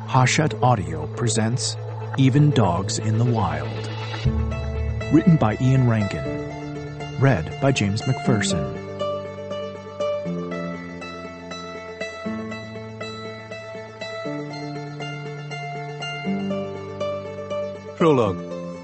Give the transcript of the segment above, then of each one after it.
Hachette Audio presents Even Dogs in the Wild. Written by Ian Rankin. Read by James McPherson. Prologue.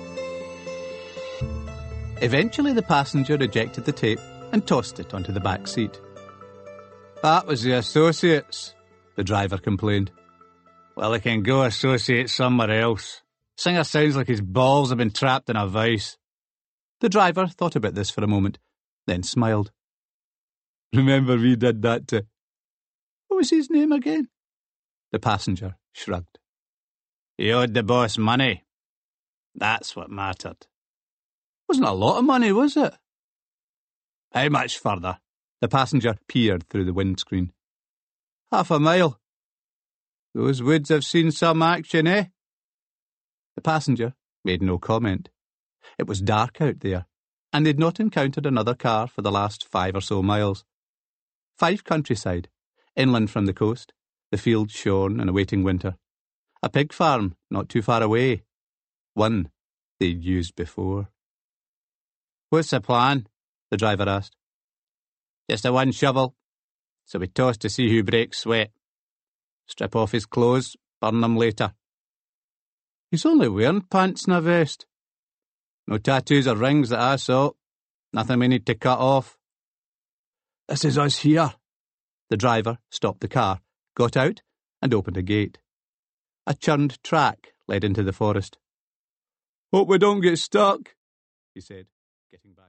Eventually the passenger ejected the tape and tossed it onto the back seat. "That was the Associates," the driver complained. "Well, he can go associate somewhere else. Singer sounds like his balls have been trapped in a vice." The driver thought about this for a moment, then smiled. "Remember we did that to..." "What was his name again?" The passenger shrugged. "He owed the boss money. That's what mattered." "Wasn't a lot of money, was it?" "How much further?" The passenger peered through the windscreen. "Half a mile." "Those woods have seen some action, eh?" The passenger made no comment. It was dark out there, and they'd not encountered another car for the last 5 or so miles. Fife countryside, inland from the coast, the fields shorn and awaiting winter. A pig farm not too far away. One they'd used before. "What's the plan?" the driver asked. "Just a one shovel, so we toss to see who breaks sweat. Strip off his clothes, burn them later." "He's only wearing pants and a vest." "No tattoos or rings that I saw. Nothing we need to cut off." "This is us here." The driver stopped the car, got out, and opened a gate. A churned track led into the forest. "Hope we don't get stuck," he said, getting back.